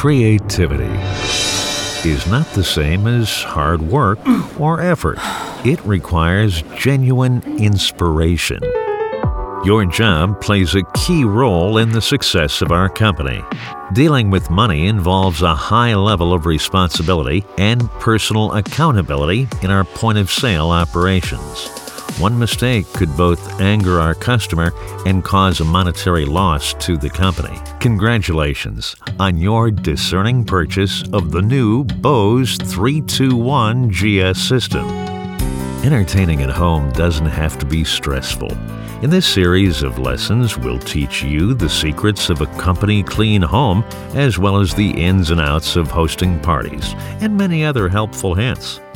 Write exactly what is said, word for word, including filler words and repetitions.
Creativity is not the same as hard work or effort. It requires genuine inspiration. Your job plays a key role in the success of our company. Dealing with money involves a high level of responsibility and personal accountability in our point-of-sale operations. One mistake could both anger our customer and cause a monetary loss to the company. Congratulations on your discerning purchase of the new Bose three two one G S system. Entertaining at home doesn't have to be stressful. In this series of lessons, we'll teach you the secrets of a company clean home, as well as the ins and outs of hosting parties, and many other helpful hints.